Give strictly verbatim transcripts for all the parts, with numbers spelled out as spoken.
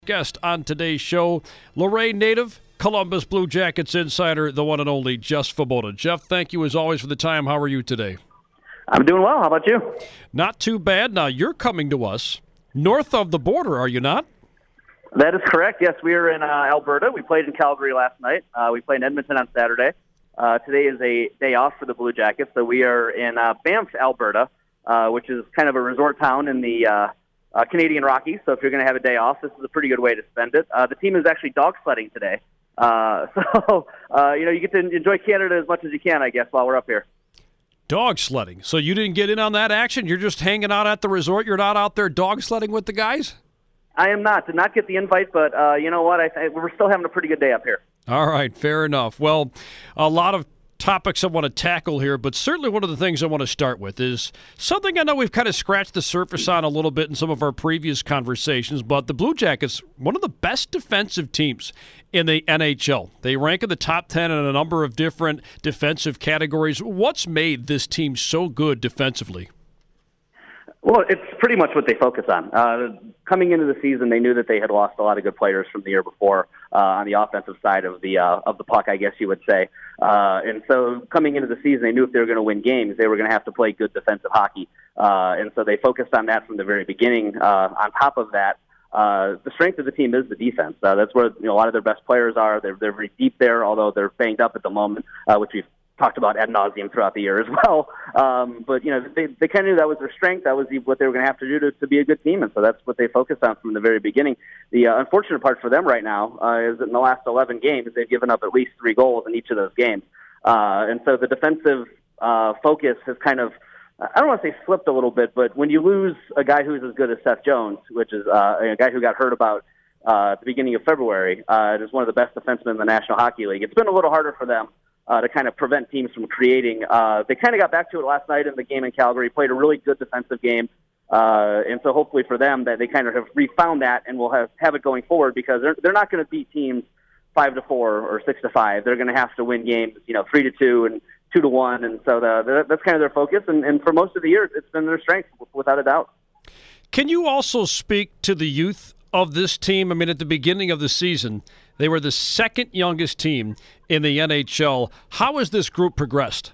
Guest on today's show, Lorain native, Columbus Blue Jackets insider, the one and only Jeff Svoboda. Jeff, thank you as always for the time. How are you today? I'm doing well. How about you? Not too bad. Now, you're coming to us north of the border, are you not? That is correct. Yes, we are in uh, Alberta. We played in Calgary last night. Uh, we played in Edmonton on Saturday. Uh, today is a day off for the Blue Jackets, so we are in uh, Banff, Alberta, uh, which is kind of a resort town in the uh, uh, Canadian Rockies. So if you're going to have a day off, this is a pretty good way to spend it. Uh, the team is actually dog sledding today. Uh, so, uh, you know, you get to enjoy Canada as much as you can, I guess, while we're up here. Dog sledding. So you didn't get in on that action? You're just hanging out at the resort? You're not out there dog sledding with the guys? I am not. Did not get the invite, but uh, you know what? I th- we're still having a pretty good day up here. All right, fair enough. Well, a lot of topics I want to tackle here, but certainly one of the things I want to start with is something I know we've kind of scratched the surface on a little bit in some of our previous conversations, but the Blue Jackets, one of the best defensive teams in the N H L. They rank in the top ten in a number of different defensive categories. What's made this team so good defensively? Well, it's pretty much what they focus on. Uh, coming into the season, they knew that they had lost a lot of good players from the year before uh, on the offensive side of the uh, of the puck, I guess you would say. Uh, and so coming into the season, they knew if they were going to win games, they were going to have to play good defensive hockey. Uh, and so they focused on that from the very beginning. Uh, on top of that, uh, the strength of the team is the defense. Uh, that's where you know, a lot of their best players are. They're, they're very deep there, although they're banged up at the moment, uh, which we've talked about ad nauseum throughout the year as well. Um, but, you know, they, they kind of knew that was their strength. That was the, what they were going to have to do to, to be a good team. And so that's what they focused on from the very beginning. The uh, unfortunate part for them right now uh, is that in the last eleven games, they've given up at least three goals in each of those games. Uh, and so the defensive uh, focus has kind of, I don't want to say slipped a little bit, but when you lose a guy who's as good as Seth Jones, which is uh, a guy who got hurt about uh, at the beginning of February, uh, and is one of the best defensemen in the National Hockey League, it's been a little harder for them Uh, to kind of prevent teams from creating. Uh, they kind of got back to it last night in the game in Calgary, played a really good defensive game. Uh, and so hopefully for them that they kind of have refound that and will have, have it going forward because they're, they're not going to beat teams five to four or six to five. They're going to have to win games, you know, three to two and two to one. And so the, the, that's kind of their focus. And, and for most of the year, it's been their strength without a doubt. Can you also speak to the youth of this team? I mean, at the beginning of the season, they were the second youngest team in the N H L. How has this group progressed?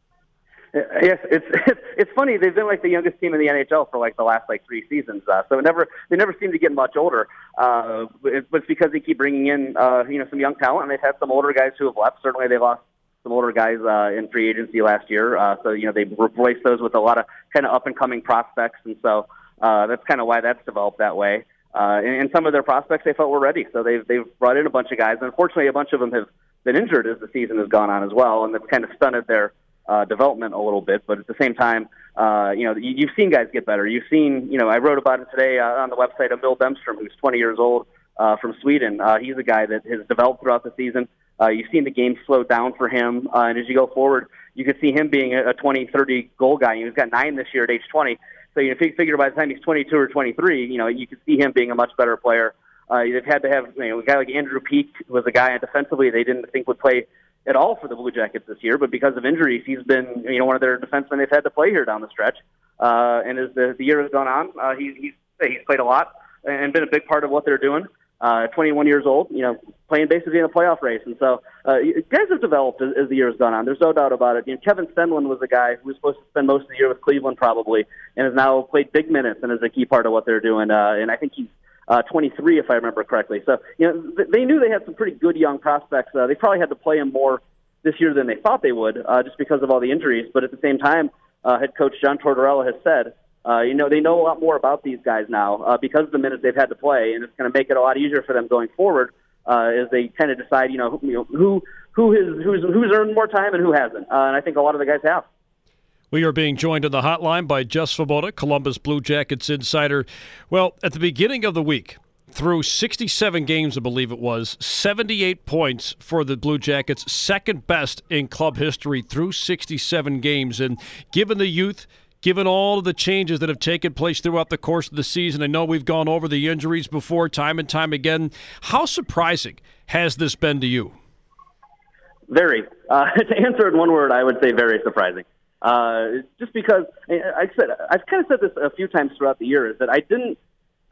Yes, it's it's, it's funny. They've been like the youngest team in the N H L for like the last like three seasons. Uh, so it never they never seem to get much older. Uh, it's, it's because they keep bringing in uh, you know some young talent, and they've had some older guys who have left. Certainly, they lost some older guys uh, in free agency last year. Uh, so you know they've replaced those with a lot of kind of up and coming prospects, and so uh, that's kind of why that's developed that way. Uh, and, and some of their prospects they felt were ready, so they've they've brought in a bunch of guys. And unfortunately, a bunch of them have been injured as the season has gone on as well, and that's kind of stunted their uh, development a little bit. But at the same time, uh, you know, you, you've seen guys get better. You've seen, you know, I wrote about it today uh, on the website of Bill Bemstrom, who's twenty years old uh, from Sweden. Uh, he's a guy that has developed throughout the season. Uh, you've seen the game slow down for him, uh, and as you go forward, you could see him being a twenty, thirty goal guy. He's got nine this year at age twenty. So you figure by the time he's twenty-two or twenty-three, you know, you can see him being a much better player. Uh, they've had to have, you know, a guy like Andrew Peeke was a guy defensively they didn't think would play at all for the Blue Jackets this year, but because of injuries, he's been, you know, one of their defensemen they've had to play here down the stretch. Uh, and as the, the year has gone on, uh, he's, he's he's played a lot and been a big part of what they're doing. Uh, twenty-one years old, you know, playing basically in a playoff race. And so uh, guys have developed as, as the year has gone on. There's no doubt about it. You know, Kevin Stenlund was a guy who was supposed to spend most of the year with Cleveland probably and has now played big minutes and is a key part of what they're doing. Uh, and I think he's uh, twenty-three, if I remember correctly. So, you know, th- they knew they had some pretty good young prospects. Uh, they probably had to play him more this year than they thought they would uh, just because of all the injuries. But at the same time, uh, head coach John Tortorella has said, Uh, you know, they know a lot more about these guys now uh, because of the minutes they've had to play, and it's going to make it a lot easier for them going forward uh, as they kind of decide, you know, who you know, who who is who's who's earned more time and who hasn't. Uh, and I think a lot of the guys have. We are being joined on the hotline by Jeff Svoboda, Columbus Blue Jackets insider. Well, at the beginning of the week, through sixty-seven games, I believe it was, seventy-eight points for the Blue Jackets, second best in club history through sixty-seven games. And given the youth, given all of the changes that have taken place throughout the course of the season, I know we've gone over the injuries before time and time again. How surprising has this been to you? Very. Uh, to answer in one word, I would say very surprising. Uh, just because, I said, I've kind of said this a few times throughout the year, is that I didn't,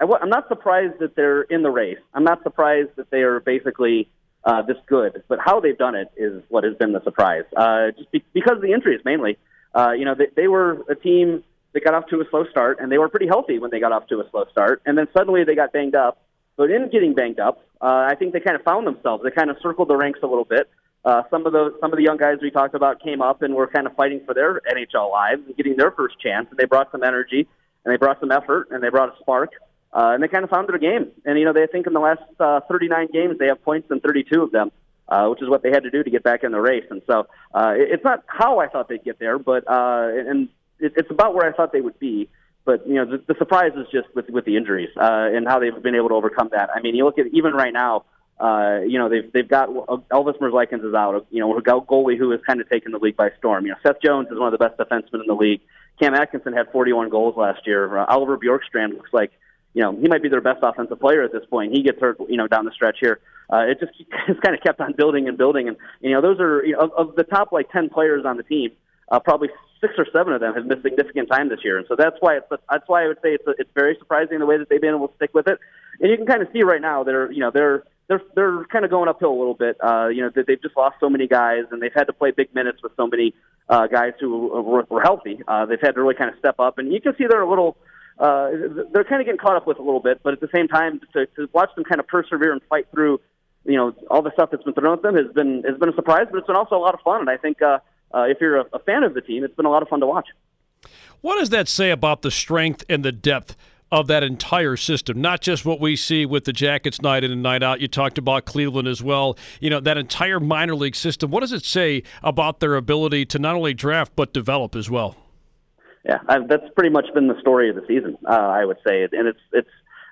I, I'm not surprised that they're in the race. I'm not surprised that they are basically uh, this good. But how they've done it is what has been the surprise. Uh, just be, because of the injuries, mainly. Uh, you know, they, they were a team that got off to a slow start, and they were pretty healthy when they got off to a slow start. And then suddenly they got banged up. But in getting banged up, uh, I think they kind of found themselves. They kind of circled the ranks a little bit. Uh, some of the some of the young guys we talked about came up and were kind of fighting for their N H L lives and getting their first chance. And they brought some energy, and they brought some effort, and they brought a spark, uh, and they kind of found their game. And you know, they think in the last uh, thirty-nine games they have points in thirty-two of them, uh, which is what they had to do to get back in the race. And so uh, it, it's not how I thought they'd get there, but uh, and it, it's about where I thought they would be. But, you know, the, the surprise is just with, with the injuries uh, and how they've been able to overcome that. I mean, you look at even right now, uh, you know, they've they've got Elvis Merzlikins is out, you know, a goalie who has kind of taken the league by storm. You know, Seth Jones is one of the best defensemen in the league. Cam Atkinson had forty-one goals last year. Uh, Oliver Bjorkstrand looks like, you know, he might be their best offensive player at this point. He gets hurt, you know, down the stretch here. Uh, it just it's kind of kept on building and building. And, you know, those are, you know, of, of the top, like, ten players on the team, uh, probably six or seven of them have missed significant time this year, and so that's why it's that's why I would say it's it's very surprising the way that they've been able to stick with it. And you can kind of see right now they're you know they're they're they're kind of going uphill a little bit. Uh, you know they've just lost so many guys, and they've had to play big minutes with so many uh, guys who were, were healthy. Uh, they've had to really kind of step up, and you can see they're a little uh, they're kind of getting caught up with a little bit. But at the same time, to, to watch them kind of persevere and fight through, you know, all the stuff that's been thrown at them has been has been a surprise, but it's been also a lot of fun. And I think. Uh, Uh, if you're a, a fan of the team, it's been a lot of fun to watch. What does that say about the strength and the depth of that entire system? Not just what we see with the Jackets night in and night out. You talked about Cleveland as well. You know, that entire minor league system. What does it say about their ability to not only draft but develop as well? Yeah, I, that's pretty much been the story of the season, uh, I would say. And it's it's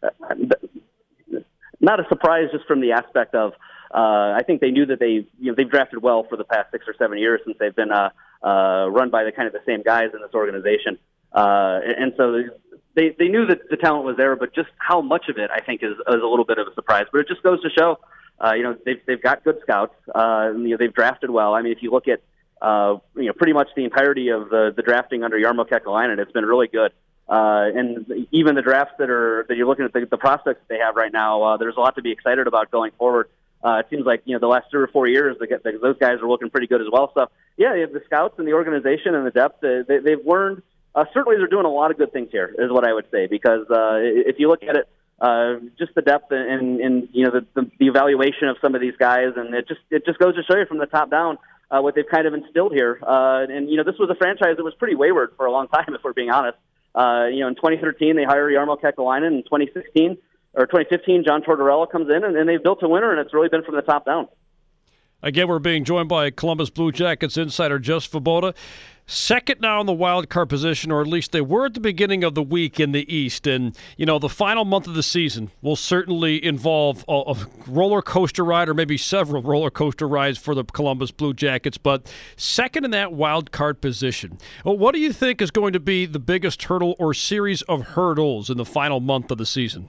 uh, not a surprise just from the aspect of Uh, I think they knew that they, you know, they've drafted well for the past six or seven years since they've been uh, uh, run by the kind of the same guys in this organization, uh, and, and so they they knew that the talent was there, but just how much of it I think is, is a little bit of a surprise. But it just goes to show, uh, you know, they've they've got good scouts, uh, and, you know, they've drafted well. I mean, if you look at uh, you know pretty much the entirety of the, the drafting under Jarmo Kekalainen, it's been really good. Uh, and even the drafts that are that you're looking at the, the prospects that they have right now, uh, there's a lot to be excited about going forward. Uh, it seems like, you know, the last three or four years, they get, those guys are looking pretty good as well. So, yeah, you have the scouts and the organization and the depth. They, they, they've learned. Uh, certainly, they're doing a lot of good things here, is what I would say. Because uh, if you look at it, uh, just the depth and, and you know, the, the, the evaluation of some of these guys, and it just it just goes to show you from the top down uh, what they've kind of instilled here. Uh, and you know, this was a franchise that was pretty wayward for a long time, if we're being honest. Uh, you know, in twenty thirteen, they hired Jarmo Kekalainen. In twenty sixteen. Or twenty fifteen, John Tortorella comes in, and, and they've built a winner, and it's really been from the top down. Again, we're being joined by Columbus Blue Jackets insider Jeff Svoboda. Second now in the wild card position, or at least they were at the beginning of the week in the East. And, you know, the final month of the season will certainly involve a, a roller coaster ride, or maybe several roller coaster rides for the Columbus Blue Jackets. But second in that wild card position, well, what do you think is going to be the biggest hurdle or series of hurdles in the final month of the season?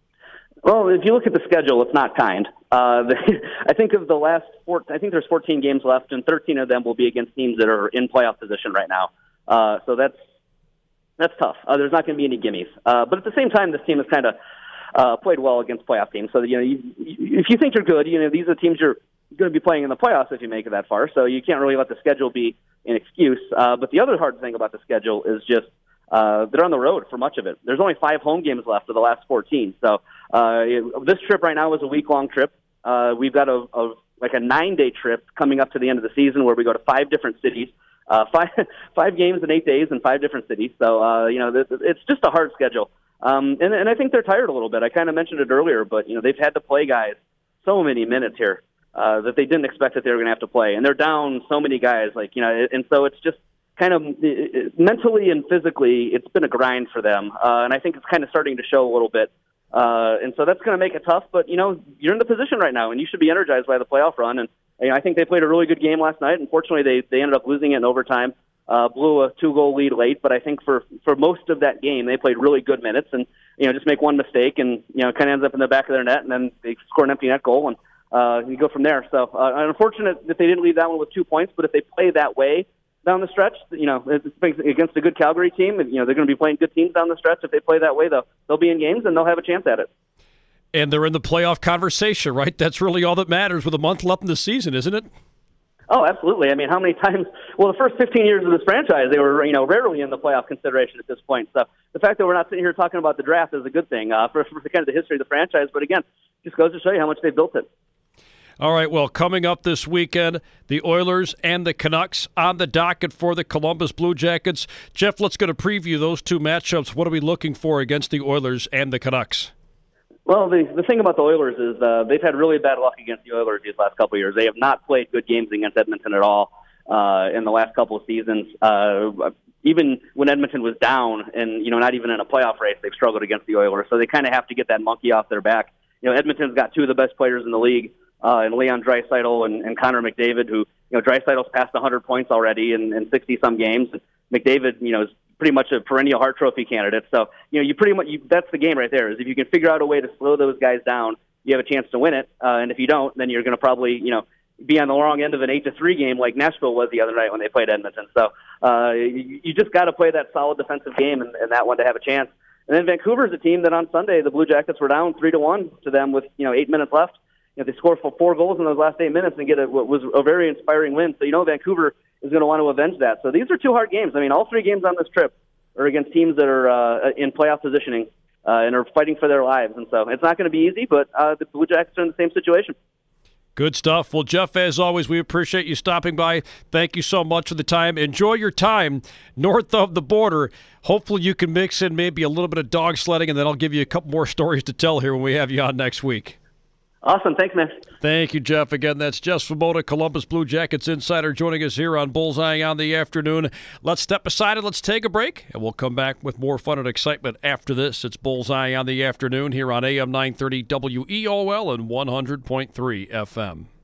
Well, if you look at the schedule, it's not kind. Uh, the, I think of the last four, I think there's fourteen games left, and thirteen of them will be against teams that are in playoff position right now. Uh, so that's that's tough. Uh, there's not going to be any gimmies. Uh, but at the same time, this team has kind of uh, played well against playoff teams. So you know, you, you, if you think you're good, you know these are the teams you're going to be playing in the playoffs if you make it that far. So you can't really let the schedule be an excuse. Uh, but the other hard thing about the schedule is just uh, they're on the road for much of it. There's only five home games left of the last fourteen. So uh, this trip right now is a week-long trip. Uh, we've got a, a like a nine-day trip coming up to the end of the season where we go to five different cities, uh, five five games in eight days in five different cities. So uh, you know, this, it's just a hard schedule, um, and and I think they're tired a little bit. I kind of mentioned it earlier, but you know, they've had to play guys so many minutes here uh, that they didn't expect that they were going to have to play, and they're down so many guys. Like you know, and so it's just kind of it, mentally and physically, it's been a grind for them, uh, and I think it's kind of starting to show a little bit. Uh, and so that's going to make it tough, but you know, you're in the position right now and you should be energized by the playoff run. And you know, I think they played a really good game last night. Unfortunately, they, they ended up losing it in overtime, uh, blew a two goal lead late, but I think for, for most of that game, they played really good minutes and, you know, just make one mistake and, you know, kind of ends up in the back of their net and then they score an empty net goal and, uh, you go from there. So, uh, unfortunate that they didn't leave that one with two points, but if they play that way, down the stretch. You know, it's against a good Calgary team, and you know they're going to be playing good teams down the stretch. If they play that way, they'll they'll be in games and they'll have a chance at it. And they're in the playoff conversation, right? That's really all that matters with a month left in the season, isn't it? Oh, absolutely. I mean, how many times? Well, the first fifteen years of this franchise, they were, you know, rarely in the playoff consideration at this point. So the fact that we're not sitting here talking about the draft is a good thing uh, for, for kind of the history of the franchise. But again, just goes to show you how much they built it. All right, well, coming up this weekend, the Oilers and the Canucks on the docket for the Columbus Blue Jackets. Jeff, let's go to preview those two matchups. What are we looking for against the Oilers and the Canucks? Well, the, the thing about the Oilers is uh, they've had really bad luck against the Oilers these last couple of years. They have not played good games against Edmonton at all uh, in the last couple of seasons. Uh, even when Edmonton was down and, you know, not even in a playoff race, they've struggled against the Oilers. So they kind of have to get that monkey off their back. You know, Edmonton's got two of the best players in the league. Uh, and Leon Draisaitl and, and Connor McDavid, who, you know, Draisaitl's passed one hundred points already in, in sixty-some games. McDavid, you know, is pretty much a perennial Hart Trophy candidate. So, you know, you pretty much, you, that's the game right there, is if you can figure out a way to slow those guys down, you have a chance to win it. Uh, and if you don't, then you're going to probably, you know, be on the wrong end of an eight to three game like Nashville was the other night when they played Edmonton. So uh, you, you just got to play that solid defensive game and, and that one to have a chance. And then Vancouver's a team that on Sunday, the Blue Jackets were down three to one to them with, you know, eight minutes left. You know, they scored for four goals in those last eight minutes and get a, what was a very inspiring win. So, you know, Vancouver is going to want to avenge that. So these are two hard games. I mean, all three games on this trip are against teams that are uh, in playoff positioning uh, and are fighting for their lives. And so it's not going to be easy, but uh, the Blue Jackets are in the same situation. Good stuff. Well, Jeff, as always, we appreciate you stopping by. Thank you so much for the time. Enjoy your time north of the border. Hopefully you can mix in maybe a little bit of dog sledding, and then I'll give you a couple more stories to tell here when we have you on next week. Awesome. Thanks, man. Thank you, Jeff. Again, that's Jeff Svoboda, Columbus Blue Jackets insider, joining us here on Bullseye on the Afternoon. Let's step aside and let's take a break, and we'll come back with more fun and excitement after this. It's Bullseye on the Afternoon here on A M nine thirty W E O L and one hundred point three F M.